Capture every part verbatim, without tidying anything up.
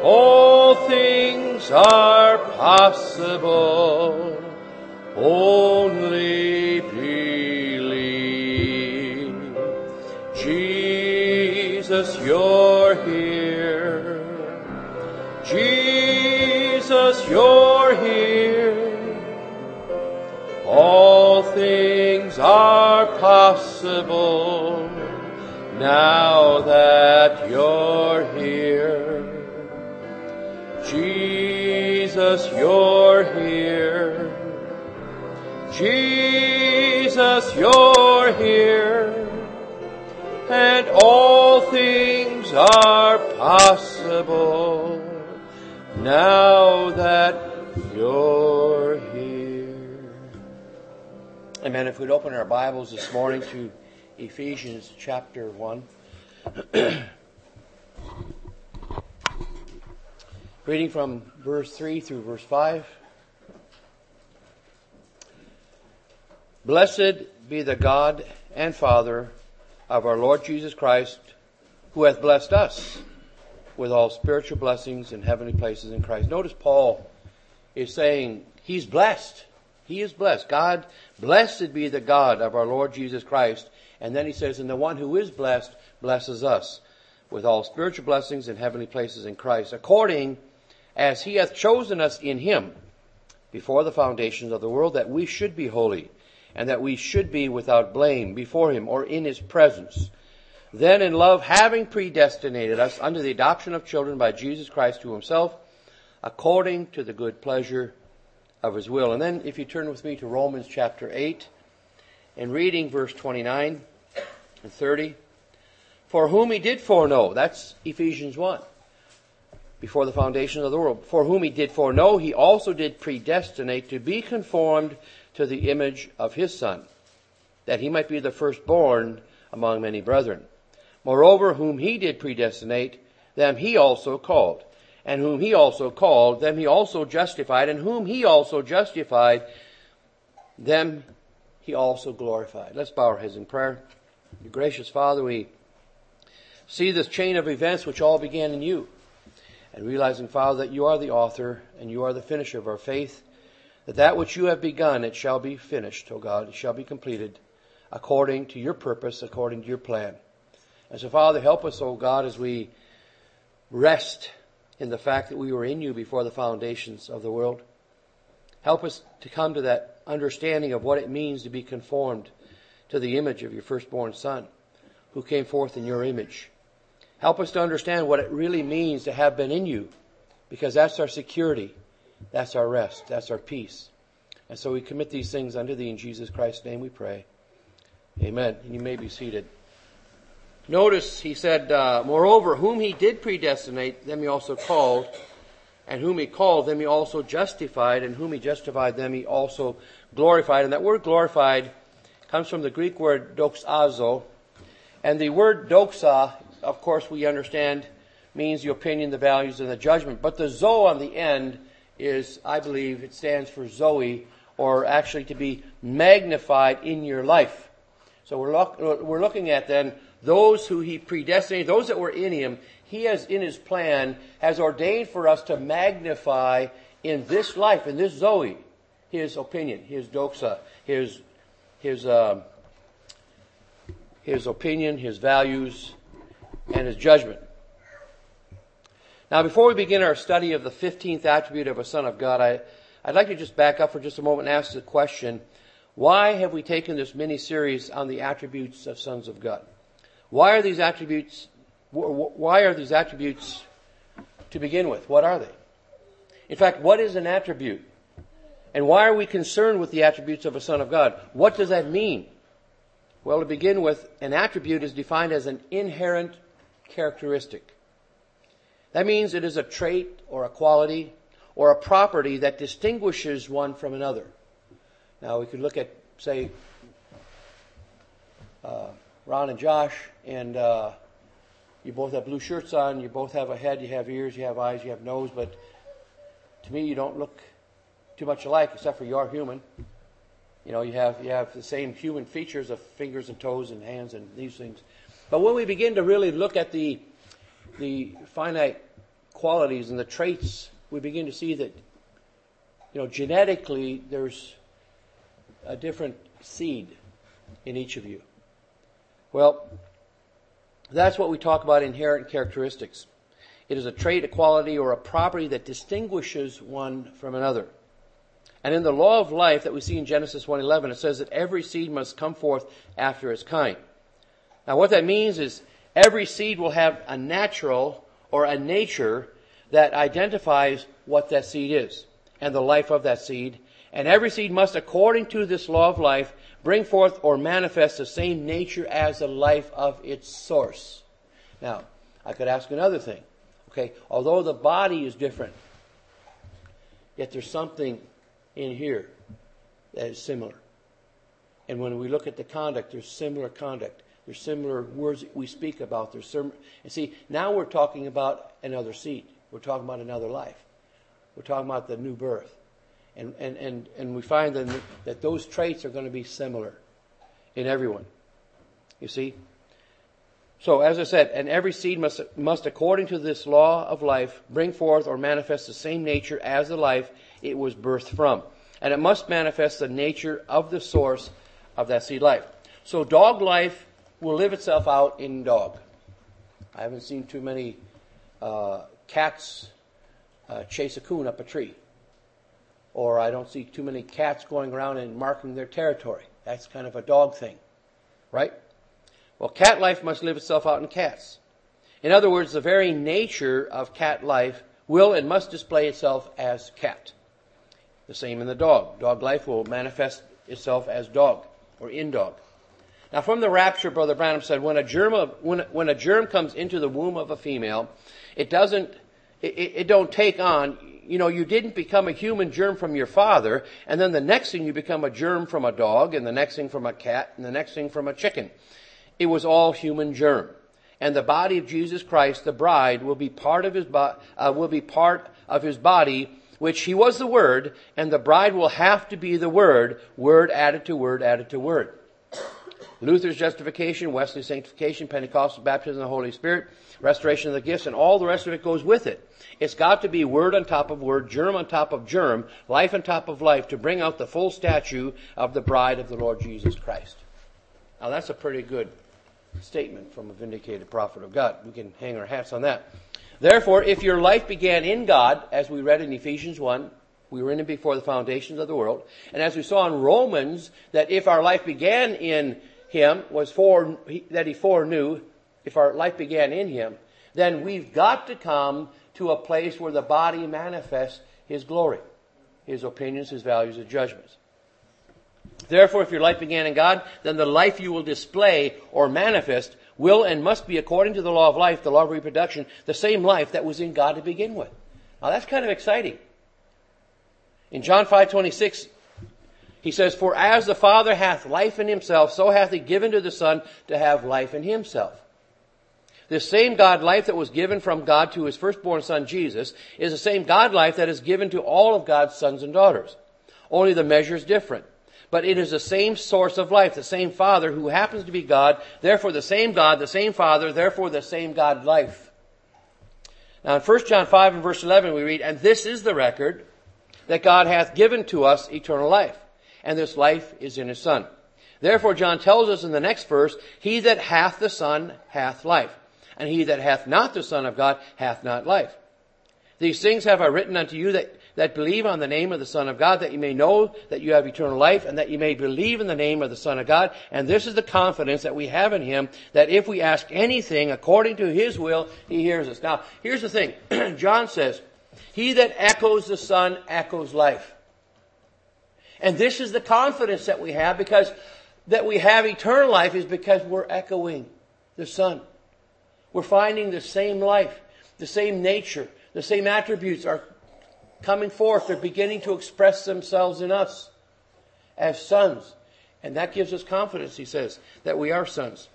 all things are possible. Only believe. Jesus, you're here. Jesus, you're here. All things are possible now that you're here. Jesus, you're here. Jesus, you're here. And all things are possible now that you're here. Amen. If we'd open our Bibles this morning to Ephesians chapter one. Reading from verse three through verse five. Blessed be the God and Father of our Lord Jesus Christ, who hath blessed us with all spiritual blessings in heavenly places in Christ. Notice Paul is saying he's blessed. He is blessed. God, blessed be the God of our Lord Jesus Christ. And then he says, and the one who is blessed blesses us with all spiritual blessings in heavenly places in Christ, according as he hath chosen us in him before the foundations of the world, that we should be holy, and that we should be without blame before him, or in his presence. Then in love, having predestinated us unto the adoption of children by Jesus Christ to himself, according to the good pleasure of his will. And then if you turn with me to Romans chapter eight, and reading verse twenty-nine and thirty. For whom he did foreknow, that's Ephesians one, before the foundation of the world. For whom he did foreknow, he also did predestinate to be conformed to the image of his Son, that he might be the firstborn among many brethren. Moreover, whom he did predestinate, them he also called. And whom he also called, them he also justified. And whom he also justified, them he also glorified. Let's bow our heads in prayer. Your gracious Father, we see this chain of events which all began in you. And realizing, Father, that you are the author and you are the finisher of our faith, that that which you have begun, it shall be finished, O God. It shall be completed according to your purpose, according to your plan. And so, Father, help us, O God, as we rest in the fact that we were in you before the foundations of the world. Help us to come to that understanding of what it means to be conformed to the image of your firstborn Son, who came forth in your image. Help us to understand what it really means to have been in you, because that's our security. That's our rest. That's our peace. And so we commit these things unto thee in Jesus Christ's name we pray. Amen. And you may be seated. Notice he said, uh, moreover, whom he did predestinate, them he also called. And whom he called, them he also justified. And whom he justified, them he also glorified. And that word glorified comes from the Greek word doxazo. And the word doxa, of course, we understand, means the opinion, the values, and the judgment. But the zo on the end is, I believe, it stands for Zoe, or actually to be magnified in your life. So we're, look, we're looking at then those who he predestinated, those that were in him, he has in his plan, has ordained for us to magnify in this life, in this Zoe, his opinion, his doxa, his, his, uh, his opinion, his values, and his judgment. Now, before we begin our study of the fifteenth attribute of a Son of God, I, I'd like to just back up for just a moment and ask the question, why have we taken this mini-series on the attributes of sons of God? Why are these attributes, why are these attributes to begin with? What are they? In fact, what is an attribute? And why are we concerned with the attributes of a Son of God? What does that mean? Well, to begin with, an attribute is defined as an inherent characteristic. That means it is a trait or a quality or a property that distinguishes one from another. Now, we could look at, say, uh, Ron and Josh, and uh, you both have blue shirts on, you both have a head, you have ears, you have eyes, you have nose, but to me you don't look too much alike, except for you are human. You know, you have you have the same human features of fingers and toes and hands and these things. But when we begin to really look at the the finite qualities and the traits, we begin to see that, you know, genetically there's a different seed in each of you. Well, that's what we talk about inherent characteristics. It is a trait, a quality, or a property that distinguishes one from another. And in the law of life that we see in Genesis one eleven, it says that every seed must come forth after its kind. Now what that means is every seed will have a natural or a nature that identifies what that seed is and the life of that seed. And every seed must, according to this law of life, bring forth or manifest the same nature as the life of its source. Now, I could ask another thing. Okay, although the body is different, yet there's something in here that is similar. And when we look at the conduct, there's similar conduct. There's similar words that we speak about. There's sim- and see, now we're talking about another seed. We're talking about another life. We're talking about the new birth. And and, and, and we find that, that those traits are going to be similar in everyone. You see? So, as I said, and every seed must, must, according to this law of life, bring forth or manifest the same nature as the life it was birthed from. And it must manifest the nature of the source of that seed life. So dog life will live itself out in dog. I haven't seen too many uh, cats uh, chase a coon up a tree. Or I don't see too many cats going around and marking their territory. That's kind of a dog thing, right? Well, cat life must live itself out in cats. In other words, the very nature of cat life will and must display itself as cat. The same in the dog. Dog life will manifest itself as dog or in dog. Now, from the rapture, Brother Branham said, when a germ of, when when a germ comes into the womb of a female, it doesn't it, it don't take on. You know, you didn't become a human germ from your father, and then the next thing you become a germ from a dog, and the next thing from a cat, and the next thing from a chicken. It was all human germ. And the body of Jesus Christ, the bride, will be part of his bo- uh, will be part of his body, which he was the Word, and the bride will have to be the Word, word added to word added to word. Luther's justification, Wesley's sanctification, Pentecostal baptism of the Holy Spirit, restoration of the gifts, and all the rest of it goes with it. It's got to be word on top of word, germ on top of germ, life on top of life to bring out the full statue of the bride of the Lord Jesus Christ. Now that's a pretty good statement from a vindicated prophet of God. We can hang our hats on that. Therefore, if your life began in God, as we read in Ephesians one, we were in it before the foundations of the world, and as we saw in Romans, that if our life began in Him, was for that He foreknew, if our life began in Him, then we've got to come to a place where the body manifests His glory, His opinions, His values, His judgments. Therefore, if your life began in God, then the life you will display or manifest will and must be, according to the law of life, the law of reproduction, the same life that was in God to begin with. Now that's kind of exciting. In John five twenty-six, he says, "For as the Father hath life in himself, so hath he given to the Son to have life in himself." This same God life that was given from God to his firstborn Son Jesus is the same God life that is given to all of God's sons and daughters. Only the measure is different. But it is the same source of life, the same Father who happens to be God, therefore the same God, the same Father, therefore the same God life. Now in First John five and verse eleven we read, "And this is the record, that God hath given to us eternal life, and this life is in his Son." Therefore John tells us in the next verse, "He that hath the Son hath life, and he that hath not the Son of God hath not life. These things have I written unto you that, that believe on the name of the Son of God, that you may know that you have eternal life, and that you may believe in the name of the Son of God. And this is the confidence that we have in him, that if we ask anything according to his will, he hears us." Now, here's the thing. John says, "He that echoes the Son echoes life." And this is the confidence that we have, because that we have eternal life is because we're echoing the Son. We're finding the same life, the same nature, the same attributes are coming forth. They're beginning to express themselves in us as sons. And that gives us confidence, he says, that we are sons.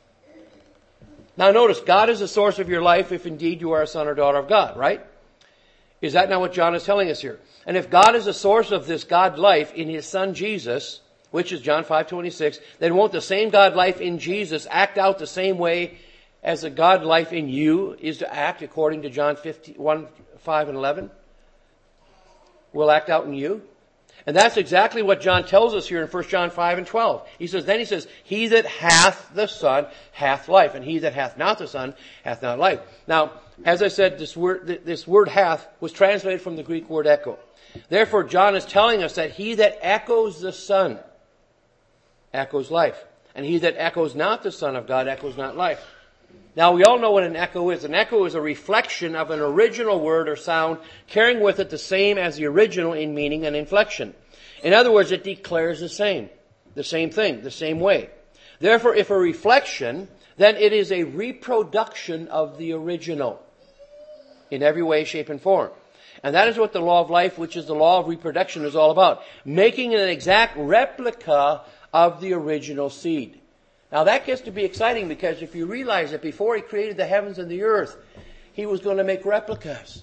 Now notice, God is the source of your life if indeed you are a son or daughter of God, right? Is that not what John is telling us here? And if God is the source of this God life in his Son Jesus, which is John five twenty-six, then won't the same God life in Jesus act out the same way as the God life in you is to act according to John one, five and eleven, will act out in you. And that's exactly what John tells us here in First John five and twelve. He says, then he says, he that hath the Son hath life, and he that hath not the Son hath not life. Now, as I said, this word, this word hath was translated from the Greek word echo. Therefore, John is telling us that he that echoes the Son echoes life. And he that echoes not the Son of God echoes not life. Now, we all know what an echo is. An echo is a reflection of an original word or sound, carrying with it the same as the original in meaning and inflection. In other words, it declares the same, the same thing, the same way. Therefore, if a reflection, then it is a reproduction of the original in every way, shape, and form. And that is what the law of life, which is the law of reproduction, is all about. Making an exact replica of the original seed. Now that gets to be exciting, because if you realize that before he created the heavens and the earth, he was going to make replicas.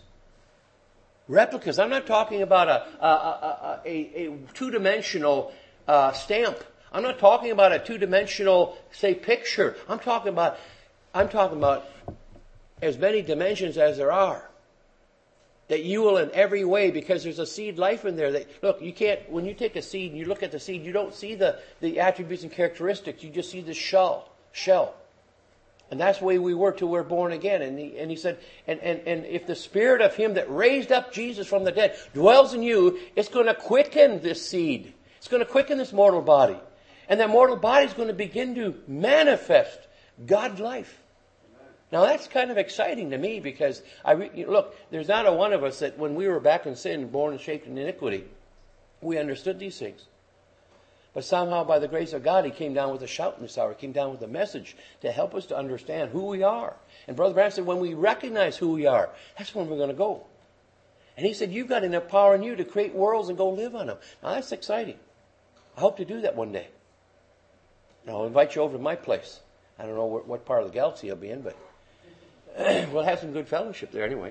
Replicas. I'm not talking about a, a, a, a, a two-dimensional uh, stamp. I'm not talking about a two-dimensional, say, picture. I'm talking about, I'm talking about as many dimensions as there are. That you will in every way, because there's a seed life in there. That, look, you can't, when you take a seed and you look at the seed, you don't see the, the attributes and characteristics. You just see the shell. Shell. And that's the way we were till we're born again. And he, and he said, and, and, and if the spirit of him that raised up Jesus from the dead dwells in you, it's going to quicken this seed. It's going to quicken this mortal body. And that mortal body is going to begin to manifest God's life. Now that's kind of exciting to me, because I re- you know, look, there's not a one of us that when we were back in sin, born and shaped in iniquity, we understood these things. But somehow by the grace of God, he came down with a shout in this hour. He came down with a message to help us to understand who we are. And Brother Branham said, when we recognize who we are, that's when we're going to go. And he said, you've got enough power in you to create worlds and go live on them. Now that's exciting. I hope to do that one day. And I'll invite you over to my place. I don't know what, what part of the galaxy I'll be in, but we'll have some good fellowship there anyway.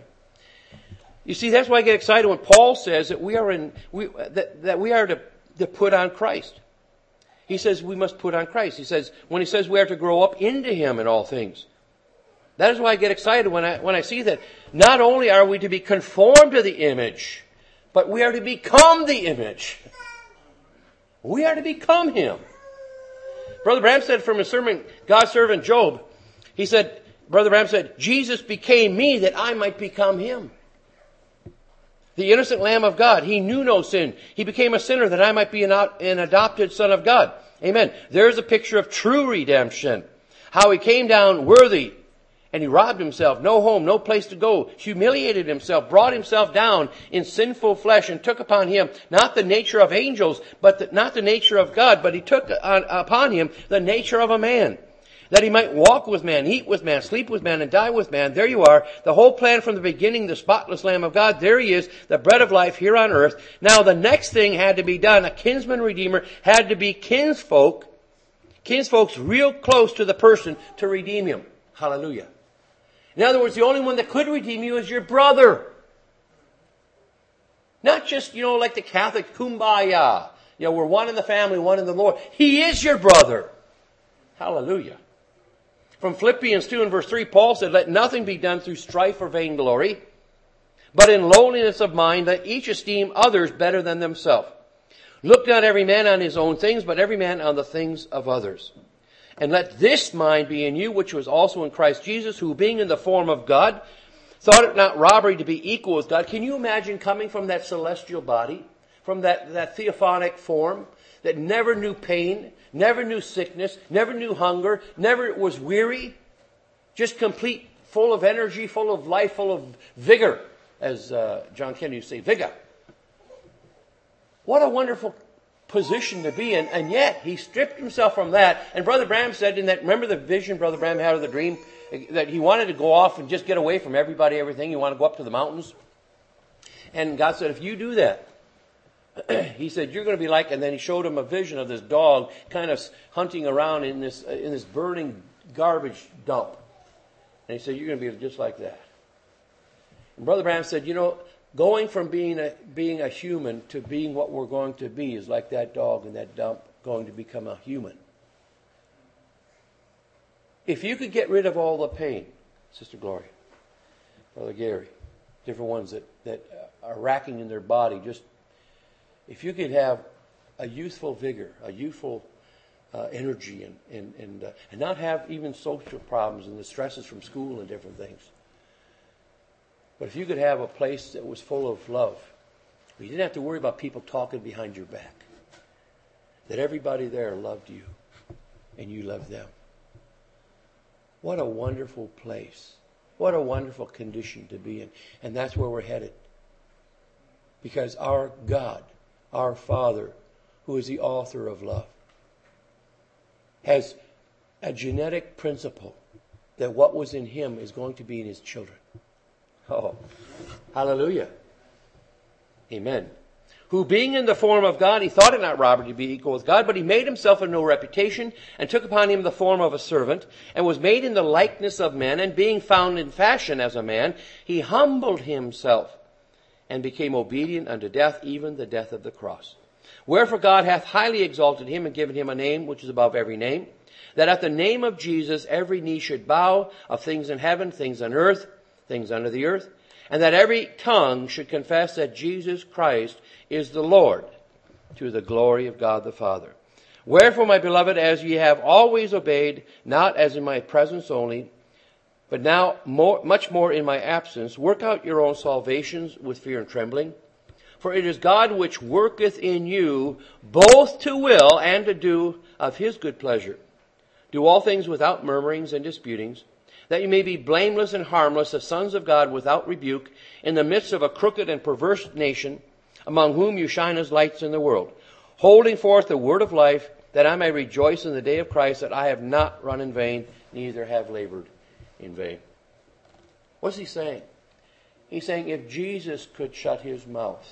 You see, that's why I get excited when Paul says that we are in we that, that we are to, to put on Christ. He says we must put on Christ. He says when he says we are to grow up into him in all things. That is why I get excited when I when I see that not only are we to be conformed to the image, but we are to become the image. We are to become him. Brother Branham said from his sermon, God's servant Job, he said, Brother Branham said, Jesus became me that I might become him. The innocent Lamb of God. He knew no sin. He became a sinner that I might be an, an adopted son of God. Amen. There's a picture of true redemption. How he came down worthy and he robbed himself. No home, no place to go. Humiliated himself, brought himself down in sinful flesh and took upon him not the nature of angels, but the, not the nature of God, but he took on, upon him the nature of a man. That he might walk with man, eat with man, sleep with man, and die with man. There you are. The whole plan from the beginning, the spotless Lamb of God. There he is, the bread of life here on earth. Now the next thing had to be done. A kinsman redeemer had to be kinsfolk. Kinsfolk's real close to the person to redeem him. Hallelujah. In other words, the only one that could redeem you is your brother. Not just, you know, like the Catholic kumbaya. You know, we're one in the family, one in the Lord. He is your brother. Hallelujah. From Philippians two and verse three, Paul said, let nothing be done through strife or vainglory, but in lowliness of mind, let each esteem others better than themselves. Look not every man on his own things, but every man on the things of others. And let this mind be in you, which was also in Christ Jesus, who being in the form of God, thought it not robbery to be equal with God. Can you imagine coming from that celestial body, from that, that theophanic form, that never knew pain, never knew sickness, never knew hunger, never was weary, just complete, full of energy, full of life, full of vigor, as uh, John Kennedy used to say, vigor. What a wonderful position to be in, and yet he stripped himself from that. And Brother Branham said in that, remember the vision Brother Branham had of the dream, that he wanted to go off and just get away from everybody, everything. He wanted to go up to the mountains. And God said, if you do that, he said, you're going to be like, and then he showed him a vision of this dog kind of hunting around in this in this burning garbage dump. And he said, you're going to be just like that. And Brother Branham said, you know, going from being a, being a human to being what we're going to be is like that dog in that dump going to become a human. If you could get rid of all the pain, Sister Gloria, Brother Gary, different ones that, that are racking in their body, just if you could have a youthful vigor, a youthful uh, energy, and and and, uh, and not have even social problems and the stresses from school and different things. But if you could have a place that was full of love, you didn't have to worry about people talking behind your back, that everybody there loved you and you loved them. What a wonderful place. What a wonderful condition to be in. And that's where we're headed. Because our God, our Father, who is the author of love, has a genetic principle that what was in Him is going to be in His children. Oh, hallelujah. Amen. Who being in the form of God, He thought it not robbery to be equal with God, but He made Himself of no reputation, and took upon Him the form of a servant, and was made in the likeness of men, and being found in fashion as a man, He humbled Himself, and became obedient unto death, even the death of the cross. Wherefore God hath highly exalted Him, and given Him a name which is above every name, that at the name of Jesus every knee should bow, of things in heaven, things on earth, things under the earth, and that every tongue should confess that Jesus Christ is the Lord, to the glory of God the Father. Wherefore, my beloved, as ye have always obeyed, not as in my presence only, but now more, much more in my absence, work out your own salvations with fear and trembling. For it is God which worketh in you both to will and to do of His good pleasure. Do all things without murmurings and disputings, that you may be blameless and harmless, the sons of God without rebuke, in the midst of a crooked and perverse nation, among whom you shine as lights in the world, holding forth the word of life, that I may rejoice in the day of Christ, that I have not run in vain, neither have labored in vain. What's he saying? He's saying if Jesus could shut His mouth,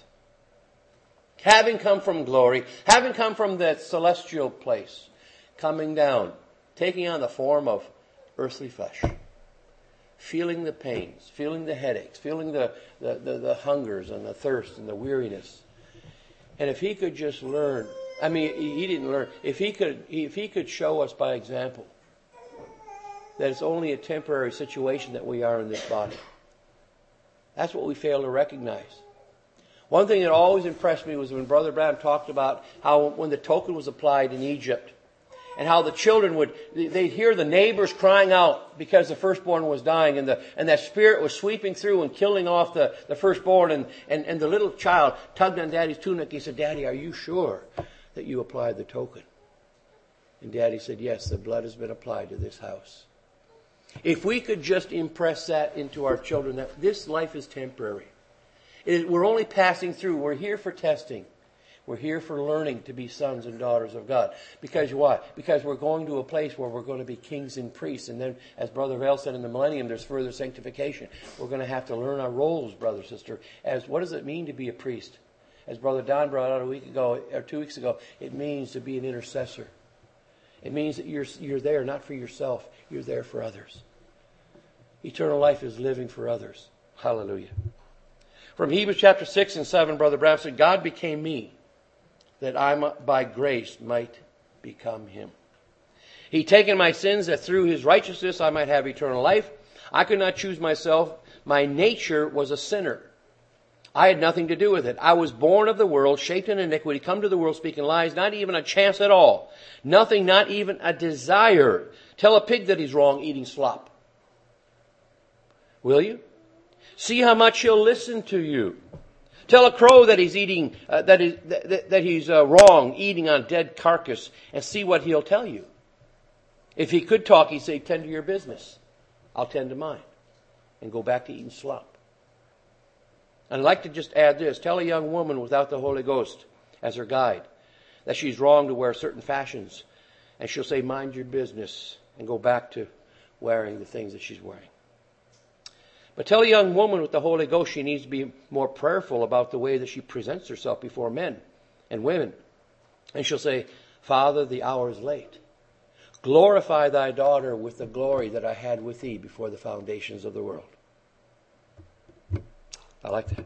having come from glory, having come from that celestial place, coming down, taking on the form of earthly flesh, feeling the pains, feeling the headaches, feeling the, the, the, the hungers and the thirst and the weariness. And if He could just learn, I mean, He didn't learn, if He could, if He could show us by example that it's only a temporary situation that we are in this body. That's what we fail to recognize. One thing that always impressed me was when Brother Branham talked about how when the token was applied in Egypt, and how the children would, they'd hear the neighbors crying out because the firstborn was dying, and the and that spirit was sweeping through and killing off the, the firstborn, and, and, and the little child tugged on Daddy's tunic. He said, Daddy, are you sure that you applied the token? And Daddy said, yes, the blood has been applied to this house. If we could just impress that into our children, that this life is temporary. It, we're only passing through. We're here for testing. We're here for learning to be sons and daughters of God. Because why? Because we're going to a place where we're going to be kings and priests. And then, as Brother Vale said in the millennium, there's further sanctification. We're going to have to learn our roles, brother, sister. As what does it mean to be a priest? As Brother Don brought out a week ago, or two weeks ago, it means to be an intercessor. It means that you're, you're there not for yourself. You're there for others. Eternal life is living for others. Hallelujah. From Hebrews chapter six and seven, Brother Branham said, God became me, that I by grace might become Him. He taken my sins, that through His righteousness I might have eternal life. I could not choose myself. My nature was a sinner. I had nothing to do with it. I was born of the world, shaped in iniquity, come to the world speaking lies, not even a chance at all. Nothing, not even a desire. Tell a pig that he's wrong, eating slop. Will you? See how much he'll listen to you. Tell a crow that he's eating, uh, that, is, that, that he's uh, wrong, eating on dead carcass, and see what he'll tell you. If he could talk, he'd say, tend to your business. I'll tend to mine. And go back to eating slop. And I'd like to just add this. Tell a young woman without the Holy Ghost as her guide that she's wrong to wear certain fashions. And she'll say, mind your business, and go back to wearing the things that she's wearing. But tell a young woman with the Holy Ghost she needs to be more prayerful about the way that she presents herself before men and women. And she'll say, Father, the hour is late. Glorify thy daughter with the glory that I had with thee before the foundations of the world. I like that.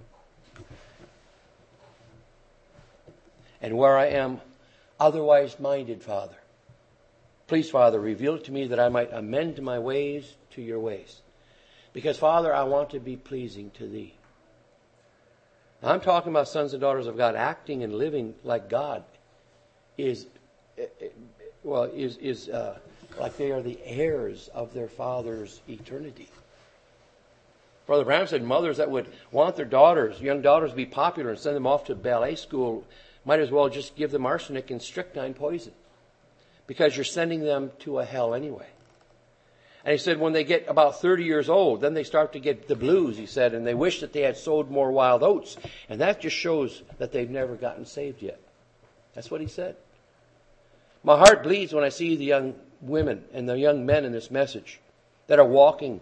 And where I am otherwise minded, Father, Please, Father, reveal it to me that I might amend my ways to your ways. Because, Father, I want to be pleasing to thee. Now, I'm talking about sons and daughters of God acting and living like God is, well, is, is uh, like they are the heirs of their Father's eternity. Brother Branham said mothers that would want their daughters, young daughters, to be popular and send them off to ballet school might as well just give them arsenic and strychnine poison, because you're sending them to a hell anyway. And he said when they get about thirty years old, then they start to get the blues, he said, and they wish that they had sowed more wild oats. And that just shows that they've never gotten saved yet. That's what he said. My heart bleeds when I see the young women and the young men in this message that are walking,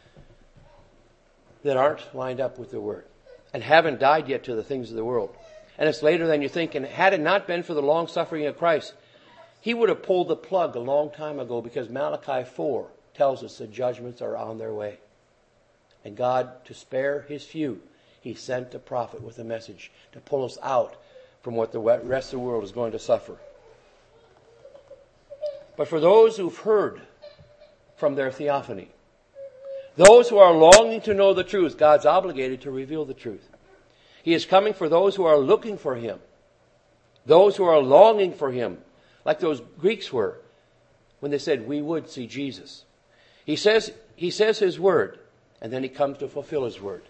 that aren't lined up with the Word and haven't died yet to the things of the world. And it's later than you think. And had it not been for the long suffering of Christ, He would have pulled the plug a long time ago, because Malachi four tells us the judgments are on their way. And God, to spare His few, He sent a prophet with a message to pull us out from what the rest of the world is going to suffer. But for those who've heard from their theophany, those who are longing to know the truth, God's obligated to reveal the truth. He is coming for those who are looking for Him, those who are longing for Him, like those Greeks were when they said, we would see Jesus. He says, he says His word, and then He comes to fulfill His word.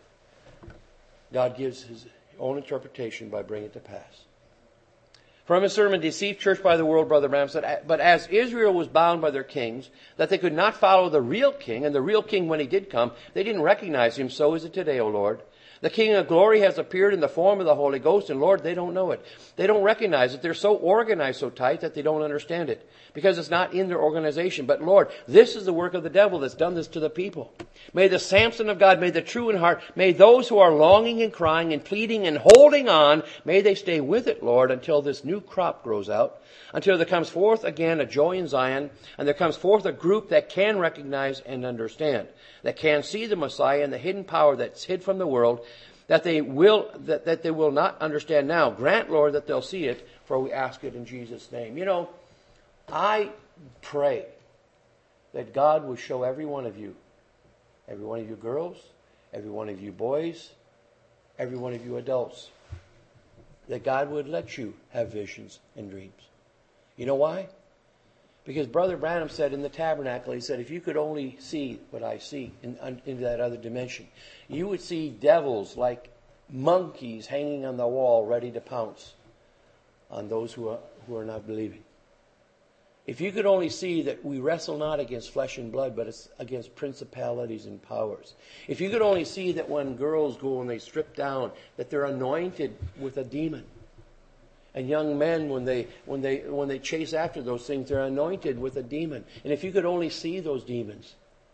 God gives His own interpretation by bringing it to pass. From his sermon, Deceived Church by the World, Brother Branham said, but as Israel was bound by their kings, that they could not follow the real king, and the real king, when he did come, they didn't recognize him, so is it today, O Lord. The King of Glory has appeared in the form of the Holy Ghost, and Lord, they don't know it. They don't recognize it. They're so organized, so tight, that they don't understand it, because it's not in their organization. But Lord, this is the work of the devil that's done this to the people. May the Samson of God, may the true in heart, may those who are longing and crying and pleading and holding on, may they stay with it, Lord, until this new crop grows out, until there comes forth again a joy in Zion, and there comes forth a group that can recognize and understand, that can see the Messiah and the hidden power that's hid from the world, that they will that, that they will not understand now. Grant, Lord, that they'll see it, for we ask it in Jesus' name. You know, I pray that God will show every one of you, every one of you girls, every one of you boys, every one of you adults, that God would let you have visions and dreams. You know why? Because Brother Branham said in the tabernacle, he said, if you could only see what I see in, in that other dimension, you would see devils like monkeys hanging on the wall ready to pounce on those who are, who are not believing. If you could only see that we wrestle not against flesh and blood, but it's against principalities and powers. If you could only see that when girls go and they strip down, that they're anointed with a demon. And young men, when they when they when they chase after those things, they're anointed with a demon. And if you could only see those demons,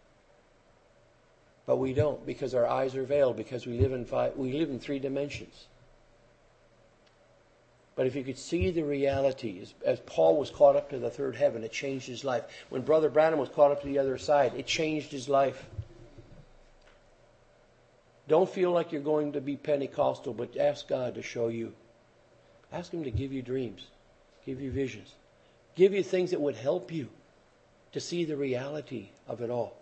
but we don't, because our eyes are veiled, because we live in five, we live in three dimensions. But if you could see the reality, as, as Paul was caught up to the third heaven, it changed his life. When Brother Branham was caught up to the other side, it changed his life. Don't feel like you're going to be Pentecostal, but ask God to show you. Ask Him to give you dreams, give you visions, give you things that would help you to see the reality of it all.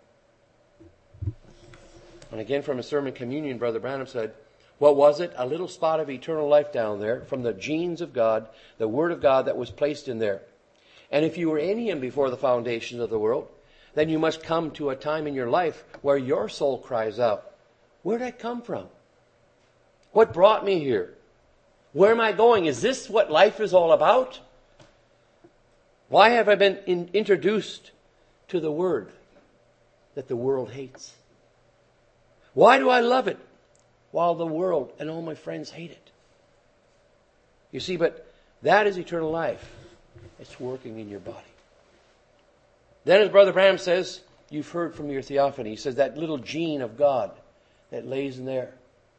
And again, from a sermon communion, Brother Branham said, what was it? A little spot of eternal life down there from the genes of God, the Word of God that was placed in there. And if you were in Him before the foundations of the world, then you must come to a time in your life where your soul cries out, where did I come from? What brought me here? Where am I going? Is this what life is all about? Why have I been in, introduced to the Word that the world hates? Why do I love it while the world and all my friends hate it? You see, but that is eternal life. It's working in your body. Then, as Brother Branham says, you've heard from your theophany. He says that little gene of God that lays in there.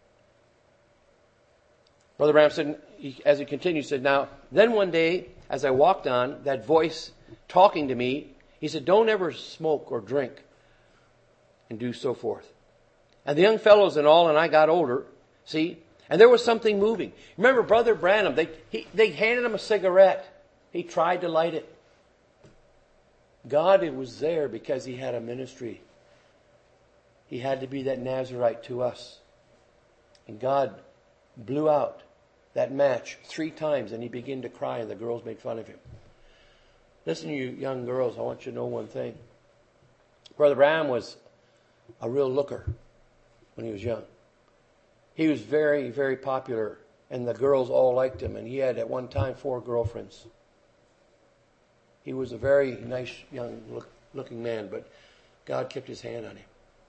Brother Branham said, as he continued, he said, now, then one day, as I walked on, that voice talking to me, he said, don't ever smoke or drink and do so forth. And the young fellows and all, and I got older, see, and there was something moving. Remember Brother Branham, they, he, they handed him a cigarette. He tried to light it. God it was there because He had a ministry. He had to be that Nazarite to us. And God blew out that match three times and He began to cry and the girls made fun of Him. Listen, you young girls, I want you to know one thing. Brother Branham was a real looker when he was young. He was very, very popular and the girls all liked him, and he had at one time four girlfriends. He was a very nice young look, looking man, but God kept His hand on him.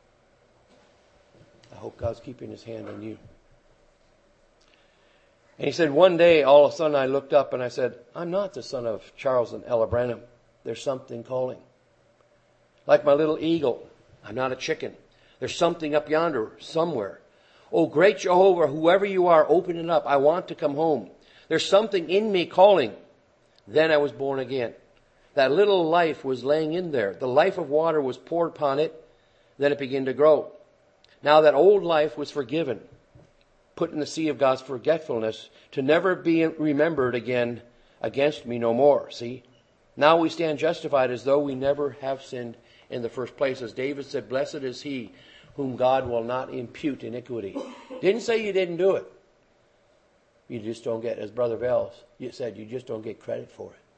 I hope God's keeping His hand on you. And he said, one day, all of a sudden I looked up and I said, I'm not the son of Charles and Ella Branham. There's something calling. Like my little eagle, I'm not a chicken. There's something up yonder, somewhere. Oh, great Jehovah, whoever you are, open it up. I want to come home. There's something in me calling. Then I was born again. That little life was laying in there. The life of water was poured upon it. Then it began to grow. Now that old life was forgiven, put in the sea of God's forgetfulness, to never be remembered again against me no more. See? Now we stand justified as though we never have sinned in the first place. As David said, blessed is he whom God will not impute iniquity. Didn't say you didn't do it. You just don't get, as Brother Vels said, you just don't get credit for it.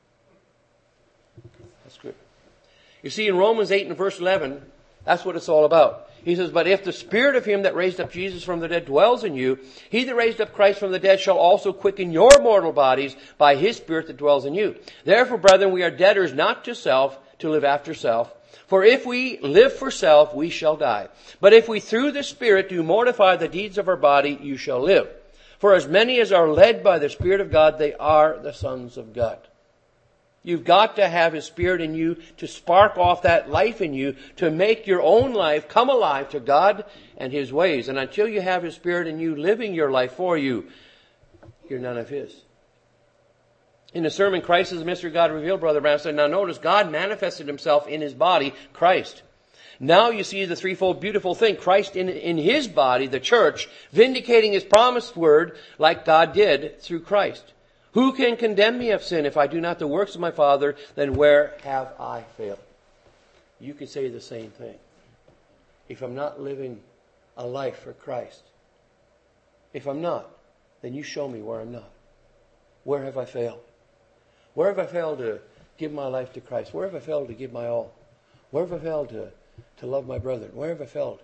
That's good. You see, in Romans eight and verse eleven, that's what it's all about. He says, but if the Spirit of Him that raised up Jesus from the dead dwells in you, He that raised up Christ from the dead shall also quicken your mortal bodies by His Spirit that dwells in you. Therefore, brethren, we are debtors not to self, to live after self. For if we live for self, we shall die. But if we through the Spirit do mortify the deeds of our body, you shall live. For as many as are led by the Spirit of God, they are the sons of God. You've got to have His Spirit in you to spark off that life in you to make your own life come alive to God and His ways. And until you have His Spirit in you living your life for you, you're none of His. In the sermon, Christ is the mystery of God revealed, Brother Branham said, now notice, God manifested Himself in His body, Christ. Now you see the threefold beautiful thing. Christ in, in His body, the church, vindicating His promised word like God did through Christ. Who can condemn me of sin? If I do not the works of my Father, then where have I failed? You could say the same thing. If I'm not living a life for Christ, if I'm not, then you show me where I'm not. Where have I failed? Where have I failed to give my life to Christ? Where have I failed to give my all? Where have I failed to, to love my brethren? Where have I failed?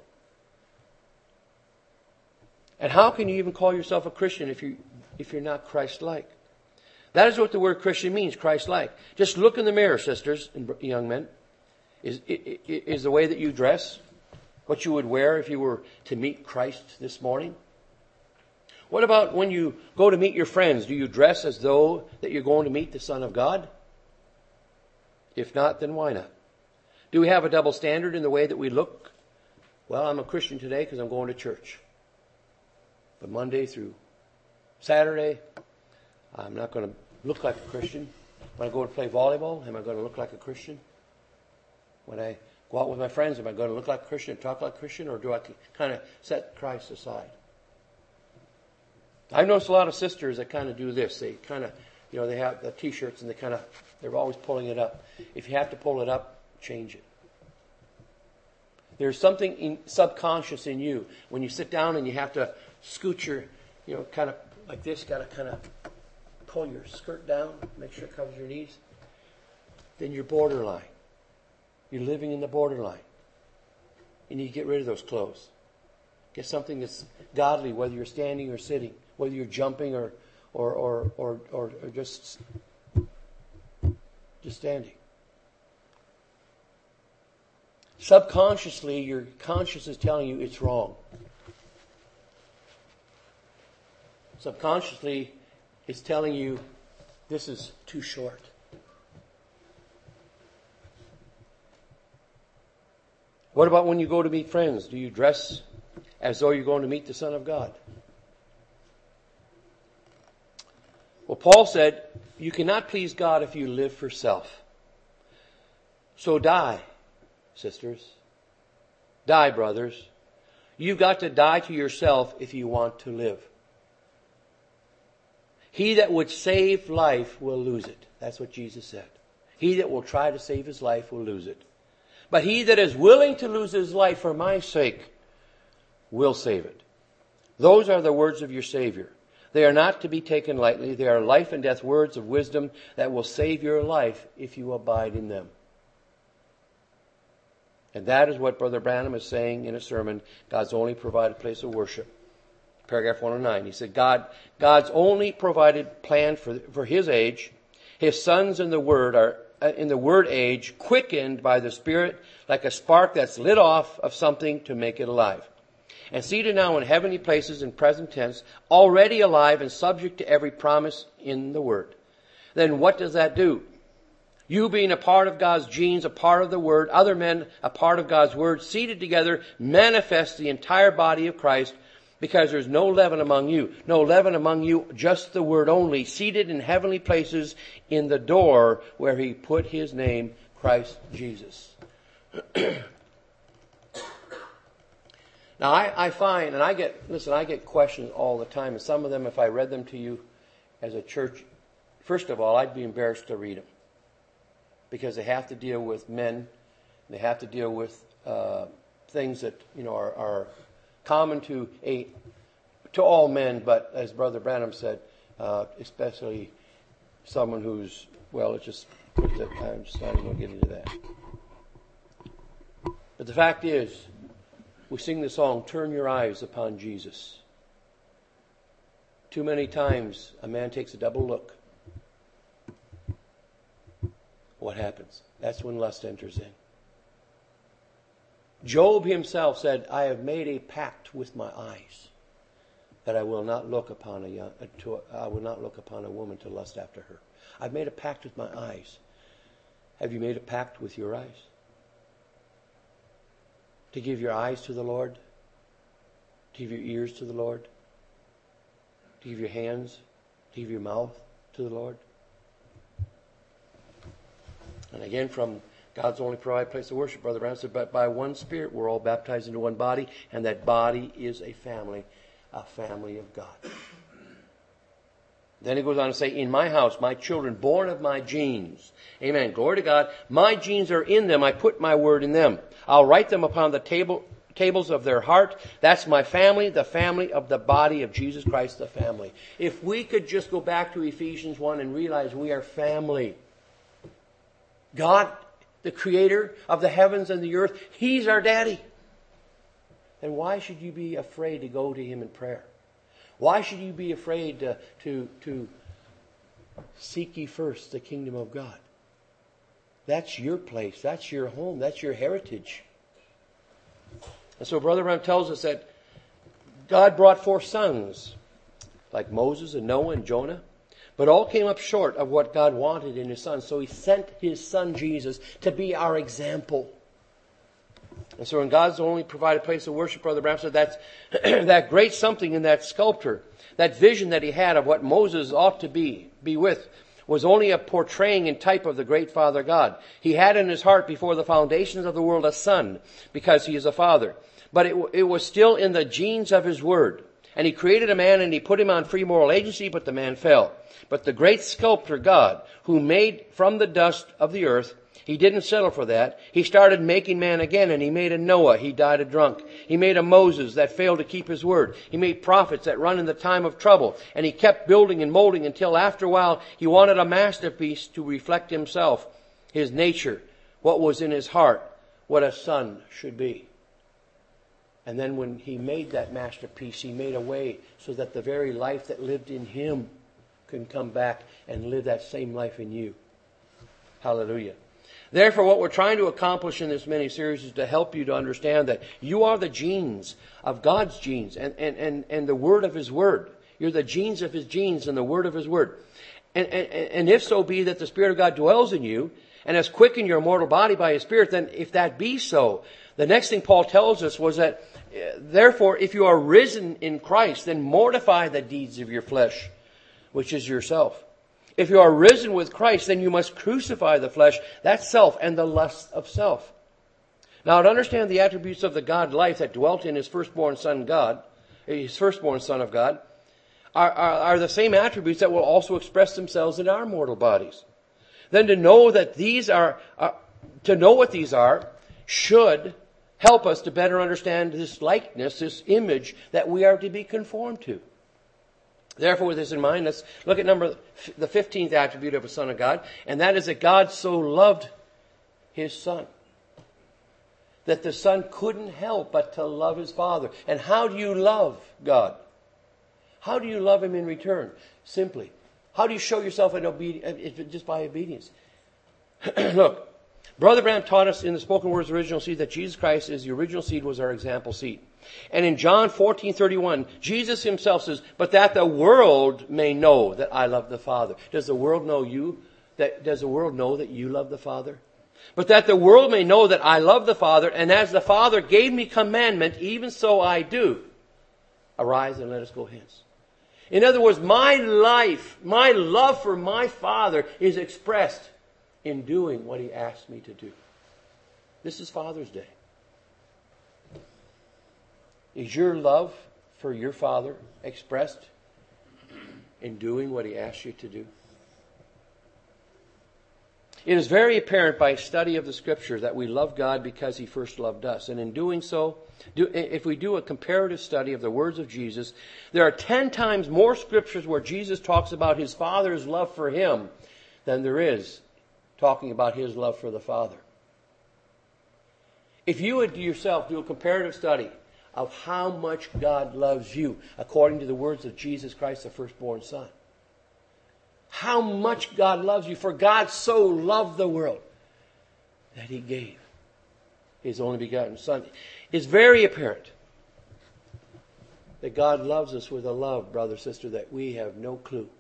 And how can you even call yourself a Christian if you if you're not Christ-like? That is what the word Christian means, Christ-like. Just look in the mirror, sisters and young men. Is, is the way that you dress what you would wear if you were to meet Christ this morning? What about when you go to meet your friends? Do you dress as though that you're going to meet the Son of God? If not, then why not? Do we have a double standard in the way that we look? Well, I'm a Christian today because I'm going to church. But Monday through Saturday, I'm not going to look like a Christian. When I go to play volleyball, am I going to look like a Christian? When I go out with my friends, am I going to look like a Christian, talk like a Christian, or do I kind of set Christ aside? I've noticed a lot of sisters that kind of do this. They kind of, you know, they have the T-shirts and they kind of, they're always pulling it up. If you have to pull it up, change it. There's something in, subconscious in you when you sit down and you have to scoot your, you know, kind of like this, got to kind of pull your skirt down, make sure it covers your knees. Then you're borderline. You're living in the borderline. You need to get rid of those clothes. Get something that's godly, whether you're standing or sitting, whether you're jumping or or or or, or, or just just standing. Subconsciously, your conscience is telling you it's wrong. Subconsciously, it's telling you this is too short. What about when you go to meet friends? Do you dress as though you're going to meet the Son of God? Well, Paul said, you cannot please God if you live for self. So die, sisters. Die, brothers. You've got to die to yourself if you want to live. He that would save life will lose it. That's what Jesus said. He that will try to save his life will lose it. But he that is willing to lose his life for my sake will save it. Those are the words of your Savior. They are not to be taken lightly. They are life and death words of wisdom that will save your life if you abide in them. And that is what Brother Branham is saying in a sermon, God's only provided place of worship. Paragraph one oh nine. He said, God, God's only provided plan for, for His age. His sons in the Word are in the Word age, quickened by the Spirit like a spark that's lit off of something to make it alive. And seated now in heavenly places in present tense, already alive and subject to every promise in the Word. Then what does that do? You being a part of God's genes, a part of the Word, other men a part of God's Word, seated together, manifest the entire body of Christ, because there's no leaven among you. No leaven among you, just the Word only, seated in heavenly places in the door where He put His name, Christ Jesus. Now, I, I find, and I get, listen, I get questions all the time, and some of them, if I read them to you as a church, first of all, I'd be embarrassed to read them. Because they have to deal with men, they have to deal with uh, things that, you know, are, are common to a to all men, but as Brother Branham said, uh, especially someone who's, well, it's just, I'm just not even going to get into that. But the fact is, we sing the song, Turn Your Eyes Upon Jesus. Too many times a man takes a double look. What happens? That's when lust enters in. Job himself said, I have made a pact with my eyes that I will not look upon a young, to, I will not look upon a woman to lust after her. I've made a pact with my eyes. Have you made a pact with your eyes? To give your eyes to the Lord? To give your ears to the Lord? To give your hands? To give your mouth to the Lord? And again, from God's only provided place of worship, Brother Branham said, but by one Spirit we're all baptized into one body, and that body is a family, a family of God. Then he goes on to say, in my house, my children, born of my genes. Amen. Glory to God. My genes are in them. I put my word in them. I'll write them upon the table, tables of their heart. That's my family, the family of the body of Jesus Christ, the family. If we could just go back to Ephesians one and realize we are family. God, the creator of the heavens and the earth, He's our daddy. Then why should you be afraid to go to Him in prayer? Why should you be afraid to, to, to seek ye first the kingdom of God? That's your place. That's your home. That's your heritage. And so Brother Branham tells us that God brought forth sons like Moses and Noah and Jonah. But all came up short of what God wanted in His Son. So He sent His Son Jesus to be our example. And so in God's only provided place of worship, Brother Branham said, that's that great something in that sculptor, that vision that he had of what Moses ought to be, be with, was only a portraying and type of the great Father God. He had in his heart before the foundations of the world a son, because He is a father. But it, it was still in the genes of His word. And He created a man and He put him on free moral agency, but the man fell. But the great sculptor God, who made from the dust of the earth, He didn't settle for that. He started making man again, and He made a Noah. He died a drunk. He made a Moses that failed to keep his word. He made prophets that run in the time of trouble. And He kept building and molding until after a while He wanted a masterpiece to reflect Himself, His nature, what was in His heart, what a son should be. And then when He made that masterpiece, He made a way so that the very life that lived in Him can come back and live that same life in you. Hallelujah. Therefore, what we're trying to accomplish in this mini-series is to help you to understand that you are the genes of God's genes and, and, and, and the word of His word. You're the genes of His genes and the word of His word. And, and, and if so be that the Spirit of God dwells in you and has quickened your mortal body by His Spirit, then if that be so, the next thing Paul tells us was that, therefore, if you are risen in Christ, then mortify the deeds of your flesh, which is yourself. If you are risen with Christ, then you must crucify the flesh, that's self, and the lust of self. Now, to understand the attributes of the God life that dwelt in His firstborn Son God, His firstborn Son of God, are, are, are the same attributes that will also express themselves in our mortal bodies. then to know that these are, uh, to know what these are, should help us to better understand this likeness, this image that we are to be conformed to. Therefore, with this in mind, let's look at number the fifteenth attribute of a son of God, and that is that God so loved his Son, that the Son couldn't help but to love his Father. And how do you love God? How do you love him in return? Simply. How do you show yourself in obedience? Just by obedience. Look, Brother Branham taught us in the Spoken Word's original seed that Jesus Christ is the original seed, was our example seed. And in John fourteen thirty-one, Jesus himself says, but that the world may know that I love the Father. Does the world know you? That, does the world know that you love the Father? But that the world may know that I love the Father, and as the Father gave me commandment, even so I do. Arise and let us go hence. In other words, my life, my love for my Father is expressed in doing what he asked me to do. This is Father's Day. Is your love for your Father expressed in doing what he asked you to do? It is very apparent by study of the Scripture that we love God because he first loved us. And in doing so, do, if we do a comparative study of the words of Jesus, there are ten times more Scriptures where Jesus talks about his Father's love for him than there is talking about his love for the Father. If you would yourself do a comparative study of how much God loves you, according to the words of Jesus Christ, the firstborn Son. How much God loves you, for God so loved the world that he gave his only begotten Son. It's very apparent that God loves us with a love, brother, sister, that we have no clue.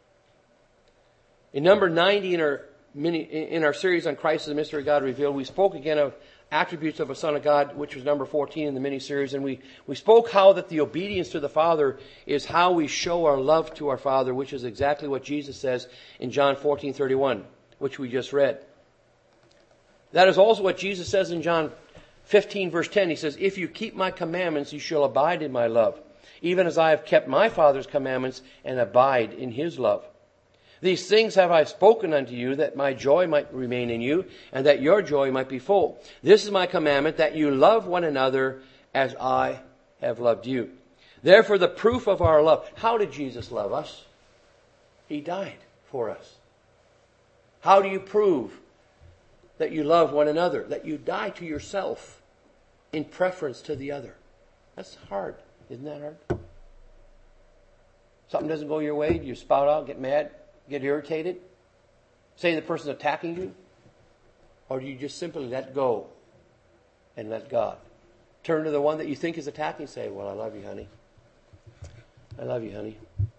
In number ninety in our mini, in our series on Christ the Mystery of God Revealed, we spoke again of attributes of a Son of God, which was number fourteen in the mini-series. And we, we spoke how that the obedience to the Father is how we show our love to our Father, which is exactly what Jesus says in John fourteen thirty-one, which we just read. That is also what Jesus says in John fifteen verse ten. He says, if you keep my commandments, you shall abide in my love, even as I have kept my Father's commandments and abide in his love. These things have I spoken unto you, that my joy might remain in you, and that your joy might be full. This is my commandment, that you love one another as I have loved you. Therefore, the proof of our love. How did Jesus love us? He died for us. How do you prove that you love one another? That you die to yourself in preference to the other. That's hard. Isn't that hard? Something doesn't go your way, you spout out, get mad, get irritated, say the person's attacking you? Or do you just simply let go and let God? Turn to the one that you think is attacking and say, well, I love you, honey. I love you, honey.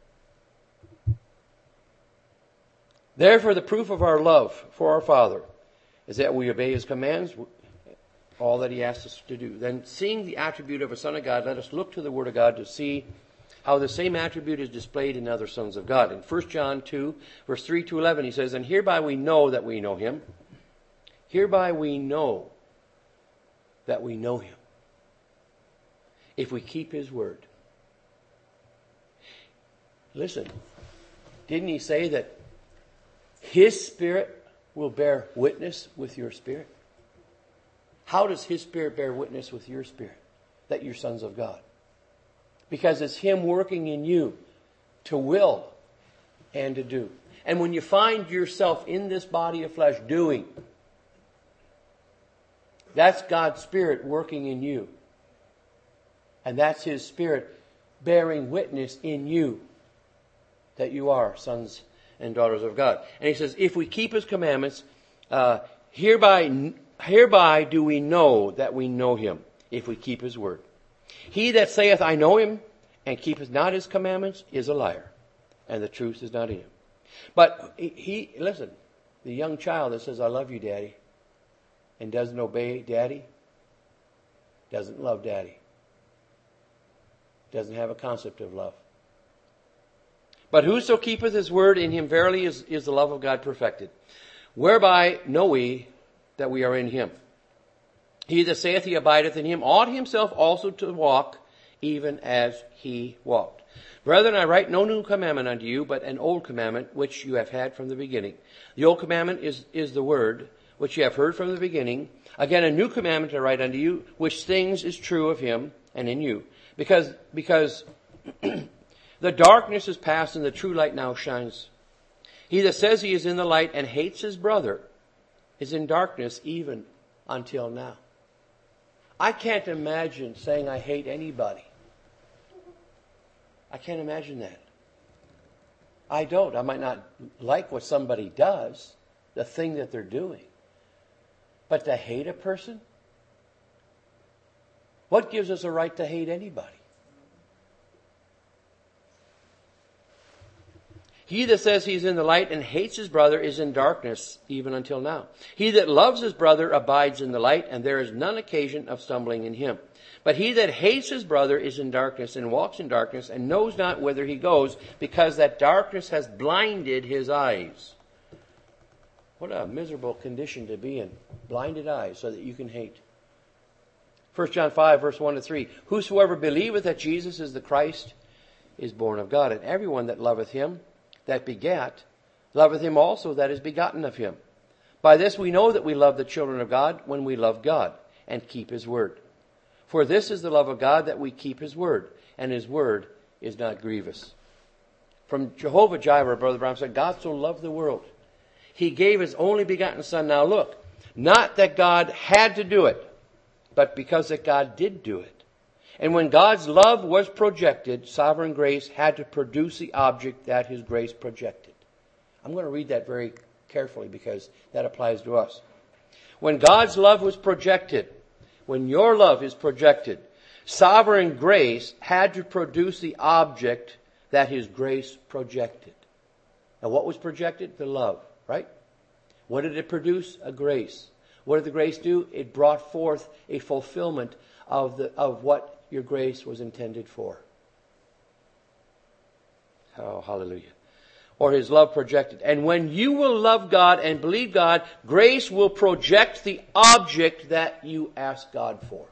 Therefore, the proof of our love for our Father is that we obey his commands, all that he asks us to do. Then, seeing the attribute of a Son of God, let us look to the Word of God to see how the same attribute is displayed in other sons of God. In First John two, verse three to eleven, he says, and hereby we know that we know him. Hereby we know that we know him, if we keep his word. Listen, didn't he say that his Spirit will bear witness with your spirit? How does his Spirit bear witness with your spirit that you're sons of God? Because it's him working in you to will and to do. And when you find yourself in this body of flesh doing, that's God's Spirit working in you. And that's his Spirit bearing witness in you that you are sons and daughters of God. And he says, if we keep his commandments, uh, hereby, hereby do we know that we know him, if we keep his word. He that saith, I know him, and keepeth not his commandments, is a liar, and the truth is not in him. But he, he listen, the young child that says, I love you, Daddy, and doesn't obey Daddy, doesn't love Daddy. Doesn't have a concept of love. But whoso keepeth his word, in him verily is, is the love of God perfected. Whereby know we that we are in him. He that saith he abideth in him ought himself also to walk even as he walked. Brethren, I write no new commandment unto you, but an old commandment which you have had from the beginning. The old commandment is, is the word which you have heard from the beginning. Again, a new commandment I write unto you, which things is true of him and in you. Because, because the darkness is past and the true light now shines. He that says he is in the light and hates his brother is in darkness even until now. I can't imagine saying I hate anybody. I can't imagine that. I don't. I might not like what somebody does, the thing that they're doing. But to hate a person? What gives us a right to hate anybody? He that says he's in the light and hates his brother is in darkness even until now. He that loves his brother abides in the light, and there is none occasion of stumbling in him. But he that hates his brother is in darkness and walks in darkness and knows not whither he goes, because that darkness has blinded his eyes. What a miserable condition to be in. Blinded eyes so that you can hate. First John five, verse one to three. Whosoever believeth that Jesus is the Christ is born of God, and everyone that loveth him that begat loveth him also that is begotten of him. By this we know that we love the children of God, when we love God and keep his word. For this is the love of God, that we keep his word, and his word is not grievous. From Jehovah Jireh, Brother Brown said, God so loved the world, he gave his only begotten Son. Now look, not that God had to do it, but because that God did do it. And when God's love was projected, sovereign grace had to produce the object that his grace projected. I'm going to read that very carefully because that applies to us. When God's love was projected, when your love is projected, sovereign grace had to produce the object that his grace projected. Now what was projected? The love, right? What did it produce? A grace. What did the grace do? It brought forth a fulfillment of the of what your grace was intended for. Oh, hallelujah. Or his love projected. And when you will love God and believe God, grace will project the object that you ask God for.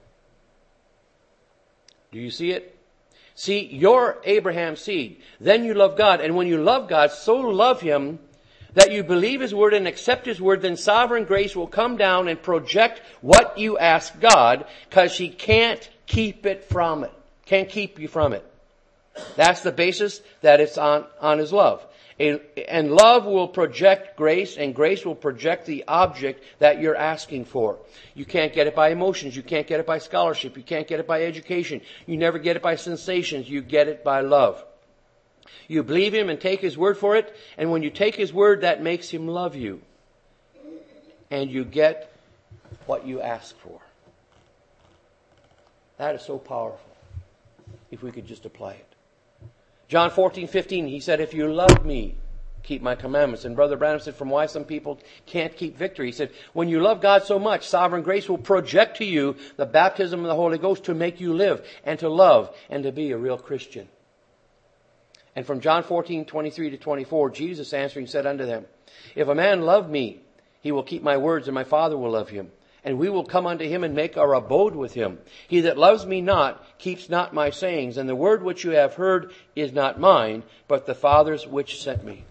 Do you see it? See, you're Abraham's seed. Then you love God. And when you love God, so love him that you believe his word and accept his word, then sovereign grace will come down and project what you ask God, because he can't keep it from it. Can't keep you from it. That's the basis that it's on, on his love. And love will project grace, and grace will project the object that you're asking for. You can't get it by emotions. You can't get it by scholarship. You can't get it by education. You never get it by sensations. You get it by love. You believe him and take his word for it, and when you take his word, that makes him love you. And you get what you ask for. That is so powerful, if we could just apply it. John fourteen fifteen, he said, if you love me, keep my commandments. And Brother Branham said, from why some people can't keep victory. He said, when you love God so much, sovereign grace will project to you the baptism of the Holy Ghost to make you live and to love and to be a real Christian. And from John fourteen twenty-three to twenty-four, Jesus answering said unto them, if a man love me, he will keep my words, and my Father will love him. And we will come unto him and make our abode with him. He that loves me not keeps not my sayings, and the word which you have heard is not mine, but the Father's which sent me.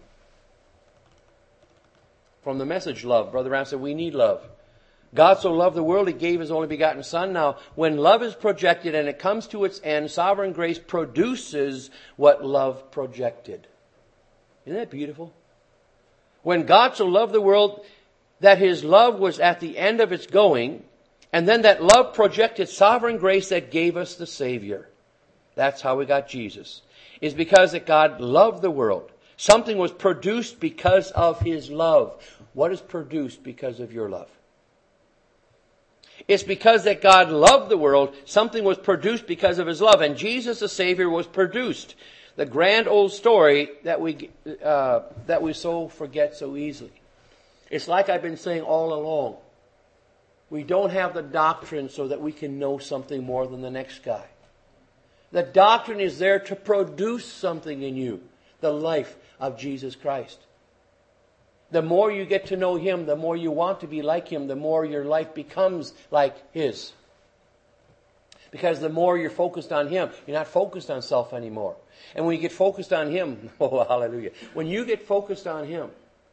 From the Message, love. Brother Ram said, we need love. God so loved the world, he gave his only begotten Son. Now, when love is projected and it comes to its end, sovereign grace produces what love projected. Isn't that beautiful? When God so loved the world that his love was at the end of its going, and then that love projected sovereign grace that gave us the Savior. That's how we got Jesus. Is because that God loved the world. Something was produced because of his love. What is produced because of your love? It's because that God loved the world. Something was produced because of his love. And Jesus the Savior was produced. The grand old story that we uh, that we so forget so easily. It's like I've been saying all along. We don't have the doctrine so that we can know something more than the next guy. The doctrine is there to produce something in you. The life of Jesus Christ. The more you get to know him, the more you want to be like him, the more your life becomes like his. Because the more you're focused on Him, you're not focused on self anymore. And when you get focused on Him, oh, hallelujah. When you get focused on Him,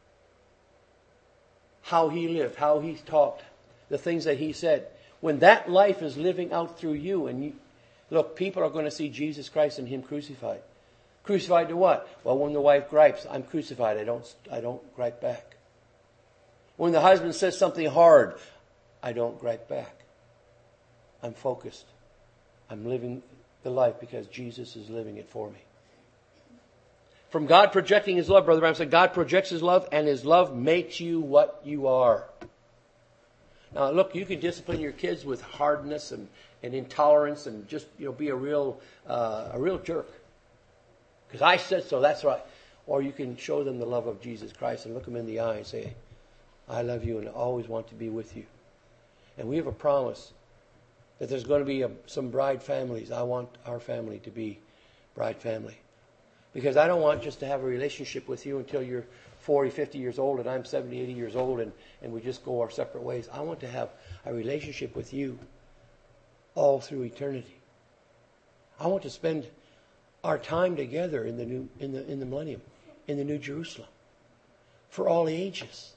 how He lived, how He talked, the things that He said, when that life is living out through you, and you, look, people are going to see Jesus Christ and Him crucified. Crucified to what? Well, when the wife gripes, I'm crucified. I don't, I don't gripe back. When the husband says something hard, I don't gripe back. I'm focused. I'm living the life because Jesus is living it for me. From God projecting His love, Brother Branham said, God projects His love, and His love makes you what you are. Now, look, you can discipline your kids with hardness and, and intolerance, and just, you know, be a real uh, a real jerk. Because I said so, that's right. Or you can show them the love of Jesus Christ and look them in the eye and say, I love you and I always want to be with you. And we have a promise that there's going to be a, some bride families. I want our family to be bride family. Because I don't want just to have a relationship with you until you're forty, fifty years old and I'm seventy, eighty years old and, and we just go our separate ways. I want to have a relationship with you all through eternity. I want to spend our time together in the new in the in the millennium, in the New Jerusalem, for all ages.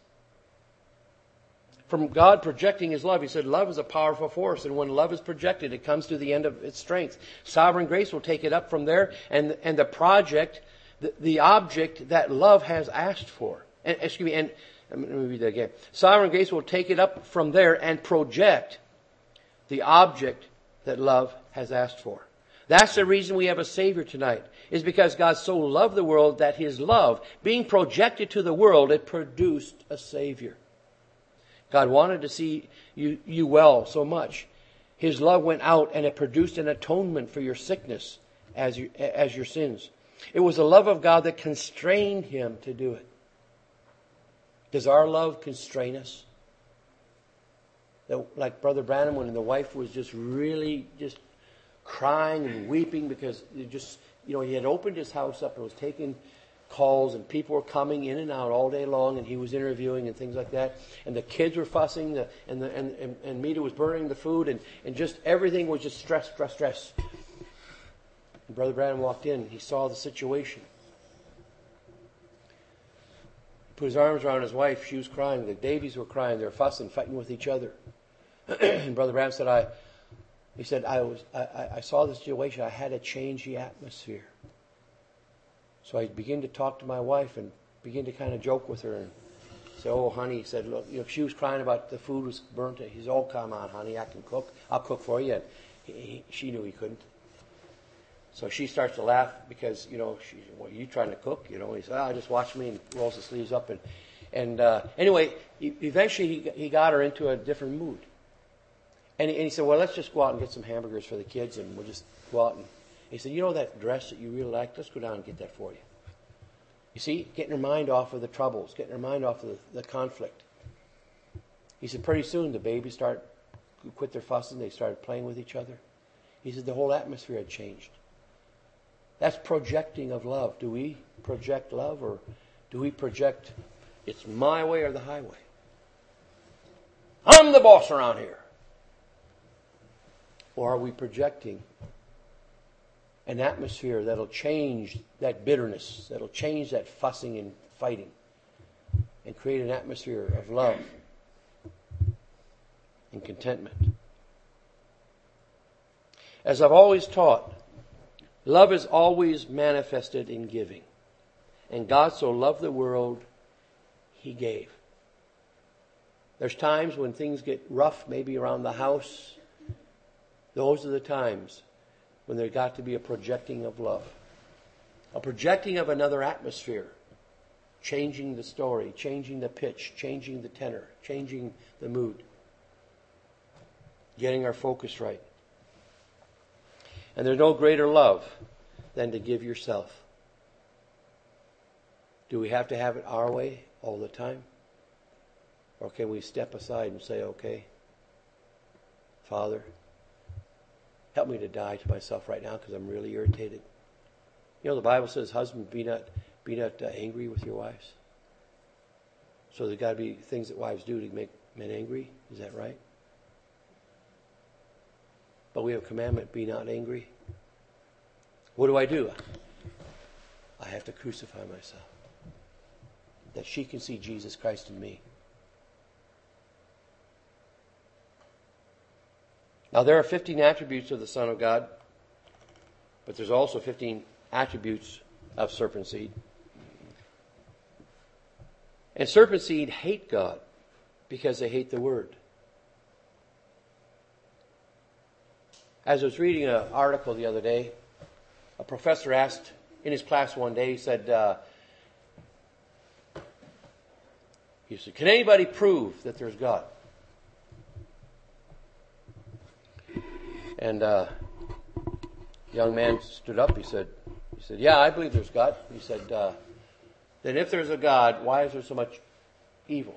From God projecting His love, He said, love is a powerful force, and when love is projected, it comes to the end of its strength. Sovereign grace will take it up from there, and and the project, the, the object that love has asked for. And, excuse me, and let me read that again. Sovereign grace will take it up from there and project the object that love has asked for. That's the reason we have a Savior tonight, is because God so loved the world that His love, being projected to the world, it produced a Savior. God wanted to see you, you well so much. His love went out and it produced an atonement for your sickness as, you, as your sins. It was the love of God that constrained Him to do it. Does our love constrain us? Like Brother Branham, when the wife was just really just crying and weeping because it just, you know, he had opened his house up and was taking calls and people were coming in and out all day long and he was interviewing and things like that. And the kids were fussing the, and, the, and, and, and Mita was burning the food and, and just everything was just stress, stress, stress. And Brother Branham walked in. He saw the situation. He put his arms around his wife. She was crying. The Davies were crying. They were fussing, fighting with each other. And Brother Branham said, I... He said, I was I, I saw the situation. I had to change the atmosphere. So I began to talk to my wife and begin to kind of joke with her and say, oh, honey, he said, look, you know, she was crying about the food was burnt. He said, oh, come on, honey, I can cook. I'll cook for you. And he, he, she knew he couldn't. So she starts to laugh because, you know, she, well, you trying to cook? You know, he said, oh, just watch me, and rolls the sleeves up. And, and uh, anyway, he, eventually he, he got her into a different mood. And he, and he said, well, let's just go out and get some hamburgers for the kids, and we'll just go out. And he said, you know that dress that you really like? Let's go down and get that for you. You see, getting her mind off of the troubles, getting her mind off of the, the conflict. He said, pretty soon the babies start quit their fussing. They started playing with each other. He said the whole atmosphere had changed. That's projecting of love. Do we project love, or do we project it's my way or the highway? I'm the boss around here. Or are we projecting an atmosphere that'll change that bitterness, that'll change that fussing and fighting, and create an atmosphere of love and contentment? As I've always taught, love is always manifested in giving. And God so loved the world, He gave. There's times when things get rough, maybe around the house. Those are the times when there's got to be a projecting of love. A projecting of another atmosphere. Changing the story, changing the pitch, changing the tenor, changing the mood. Getting our focus right. And there's no greater love than to give yourself. Do we have to have it our way all the time? Or can we step aside and say, okay, Father, help me to die to myself right now because I'm really irritated. You know, the Bible says, husbands, be not be not uh, angry with your wives. So there's got to be things that wives do to make men angry. Is that right? But we have a commandment, be not angry. What do I do? I have to crucify myself, that she can see Jesus Christ in me. Now there are fifteen attributes of the Son of God, but there's also fifteen attributes of serpent seed. And serpent seed hate God because they hate the Word. As I was reading an article the other day, a professor asked in his class one day, he said, uh, he said, can anybody prove that there's God? And uh, a young man stood up, he said, he said, yeah, I believe there's God. He said, uh, then if there's a God, why is there so much evil?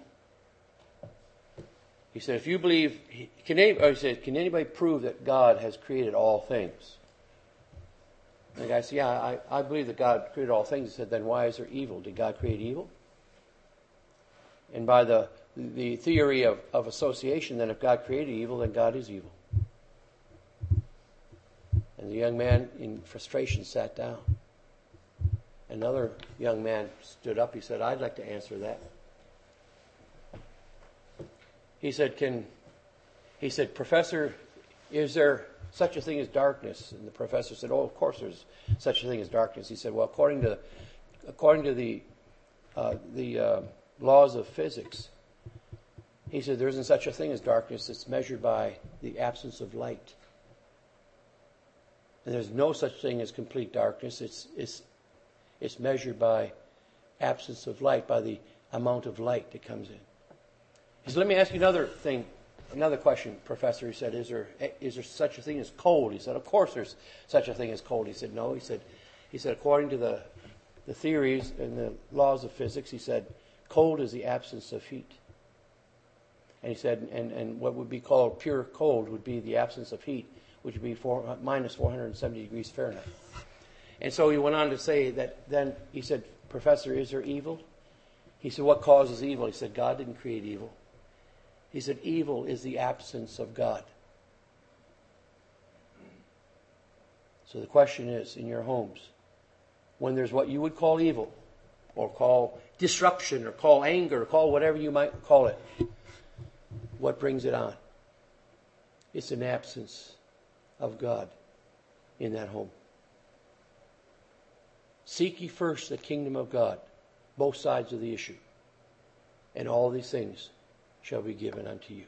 He said, if you believe, can any, or he said, can anybody prove that God has created all things? And the guy said, yeah, I, I believe that God created all things. He said, then why is there evil? Did God create evil? And by the the theory of, of association, then if God created evil, then God is evil. And the young man, in frustration, sat down. Another young man stood up. He said, I'd like to answer that. He said, "Can?" He said, Professor, is there such a thing as darkness? And the professor said, oh, of course there's such a thing as darkness. He said, well, according to according to the uh, the uh, laws of physics, he said, there isn't such a thing as darkness. It's measured by the absence of light. And there's no such thing as complete darkness. It's it's it's measured by absence of light, by the amount of light that comes in. He said, let me ask you another thing, another question, Professor. He said, is there is there such a thing as cold? He said, of course there's such a thing as cold. He said, no. He said, he said, according to the, the theories and the laws of physics, he said, cold is the absence of heat. And he said, and, and what would be called pure cold would be the absence of heat, which would be four, minus four hundred seventy degrees Fahrenheit. And so he went on to say that then, he said, Professor, is there evil? He said, what causes evil? He said, God didn't create evil. He said, evil is the absence of God. So the question is, in your homes, when there's what you would call evil, or call disruption, or call anger, or call whatever you might call it, what brings it on? It's an absence of God in that home. Seek ye first the kingdom of God, both sides of the issue, and all these things shall be given unto you.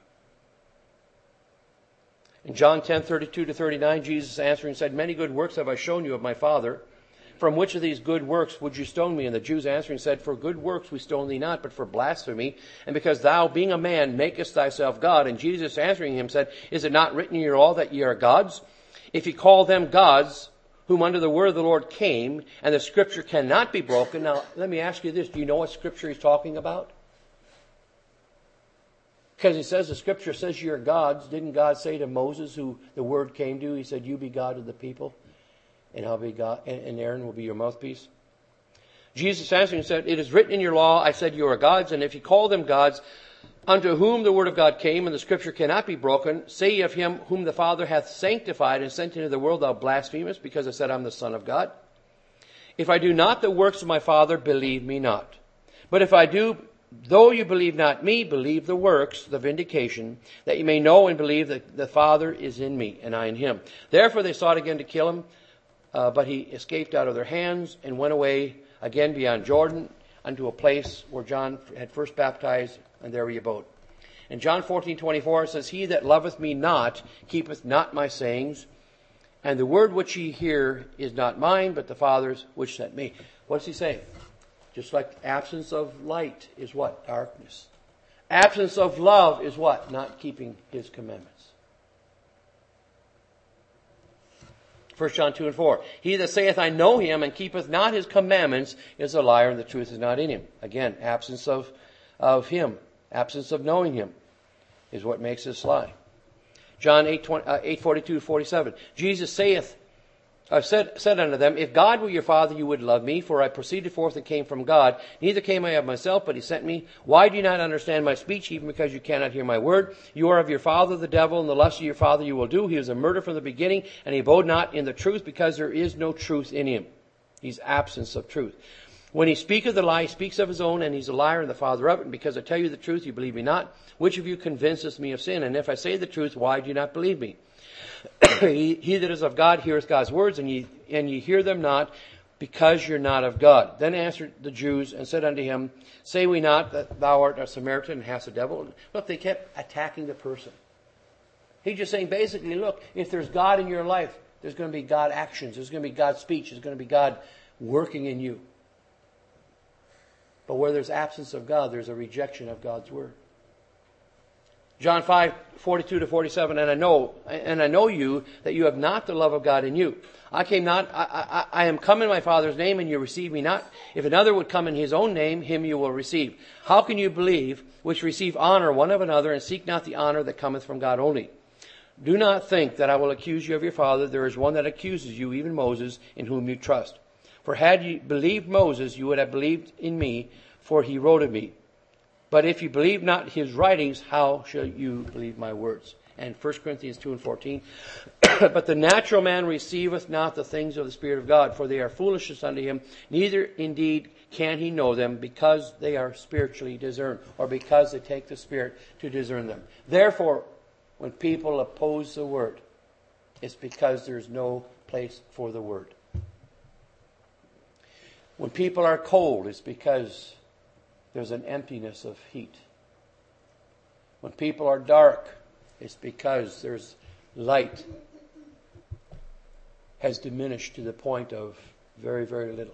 In John ten, thirty-two to thirty-nine, Jesus answering said, many good works have I shown you of my Father. From which of these good works would you stone me? And the Jews answering said, for good works we stone thee not, but for blasphemy, and because thou, being a man, makest thyself God. And Jesus answering him said, is it not written in your law that ye are gods? If ye call them gods, whom under the word of the Lord came, and the scripture cannot be broken. Now, let me ask you this. Do you know what scripture he's talking about? Because he says, the scripture says you're gods. Didn't God say to Moses, who the word came to, he said, you be God of the people, and I'll be God, and Aaron will be your mouthpiece? Jesus answering said, it is written in your law, I said you are gods, and if you call them gods, unto whom the word of God came, and the scripture cannot be broken, say ye of him whom the Father hath sanctified and sent into the world, thou blasphemest, because I said I'm the Son of God. If I do not the works of my Father, believe me not. But if I do, though you believe not me, believe the works, the vindication, that you may know and believe that the Father is in me, and I in him. Therefore they sought again to kill him, uh, but he escaped out of their hands, and went away again beyond Jordan, unto a place where John had first baptized, and there he abode. In John fourteen twenty-four it says, he that loveth me not, keepeth not my sayings, and the word which ye hear is not mine, but the Father's which sent me. What's he saying? Just like absence of light is what? Darkness. Absence of love is what? Not keeping his commandments. First John two and four. He that saith, I know him, and keepeth not his commandments, is a liar, and the truth is not in him. Again, absence of, of him, absence of knowing him, is what makes us lie. John eight forty-two to forty-seven. Jesus saith I said, said unto them, if God were your Father, you would love me, for I proceeded forth and came from God. Neither came I of myself, but he sent me. Why do you not understand my speech, even because you cannot hear my word? You are of your father the devil, and the lust of your father you will do. He was a murderer from the beginning, and he abode not in the truth, because there is no truth in him. He's absence of truth. When he speaketh the lie, he speaks of his own, and he's a liar and the father of it. And because I tell you the truth, you believe me not. Which of you convinceth me of sin? And if I say the truth, why do you not believe me? he, he that is of God heareth God's words, and ye, and ye hear them not, because you're not of God. Then answered the Jews and said unto him, say we not that thou art a Samaritan and hast a devil? Look, they kept attacking the person. He's just saying, basically, look, if there's God in your life, there's going to be God actions, there's going to be God speech, there's going to be God working in you. But where there's absence of God, there's a rejection of God's word. John five, forty-two to forty-seven, and I know, and I know you, that you have not the love of God in you. I came not, I, I, I am come in my Father's name, and you receive me not. If another would come in his own name, him you will receive. How can you believe, which receive honor one of another, and seek not the honor that cometh from God only? Do not think that I will accuse you of your father. There is one that accuses you, even Moses, in whom you trust. For had you believed Moses, you would have believed in me, for he wrote of me. But if you believe not his writings, how shall you believe my words? And First Corinthians two and fourteen. But the natural man receiveth not the things of the Spirit of God, for they are foolishness unto him. Neither indeed can he know them, because they are spiritually discerned, or because they take the Spirit to discern them. Therefore, when people oppose the word, it's because there's no place for the word. When people are cold, it's because there's an emptiness of heat. When people are dark, it's because there's light has diminished to the point of very, very little.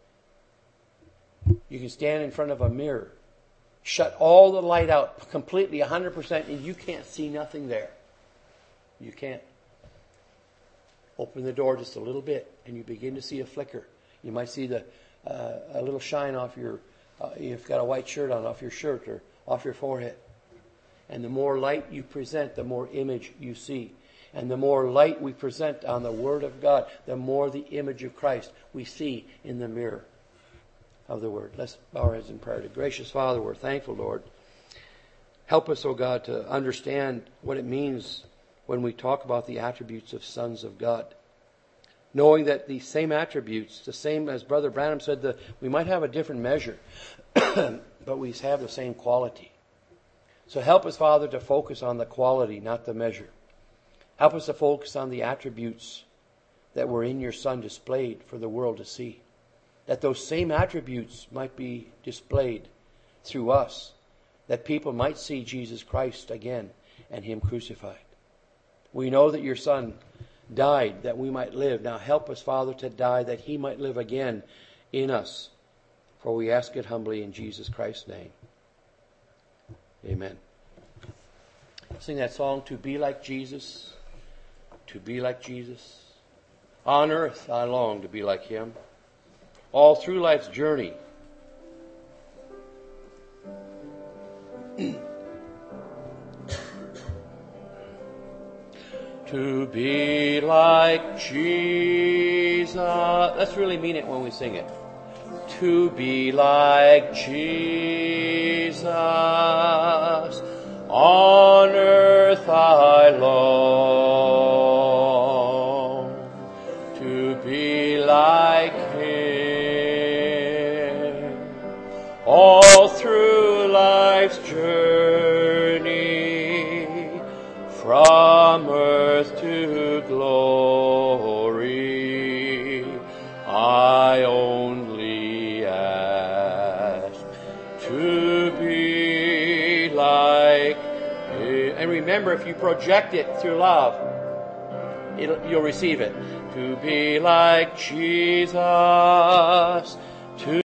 You can stand in front of a mirror, shut all the light out completely, one hundred percent, and you can't see nothing there. You can't. Open the door just a little bit, and you begin to see a flicker. You might see the uh, a little shine off your Uh, you've got a white shirt on, off your shirt or off your forehead. And the more light you present, the more image you see. And the more light we present on the Word of God, the more the image of Christ we see in the mirror of the Word. Let's bow our heads in prayer. Gracious Father, we're thankful, Lord. Help us, O God, to understand what it means when we talk about the attributes of sons of God. Knowing that the same attributes, the same as Brother Branham said, that we might have a different measure, but we have the same quality. So help us, Father, to focus on the quality, not the measure. Help us to focus on the attributes that were in your Son displayed for the world to see. That those same attributes might be displayed through us, that people might see Jesus Christ again and Him crucified. We know that your Son died that we might live. Now help us, Father, to die that He might live again in us. For we ask it humbly in Jesus Christ's name. Amen. Sing that song, To Be Like Jesus, To Be Like Jesus. On earth I long to be like Him. All through life's journey, to be like Jesus. Let's really mean it when we sing it. To be like Jesus. On earth I long to be like Him. All through life's journey, from earth to glory, I only ask to be like Him. And remember, if you project it through love, it'll, you'll receive it. To be like Jesus.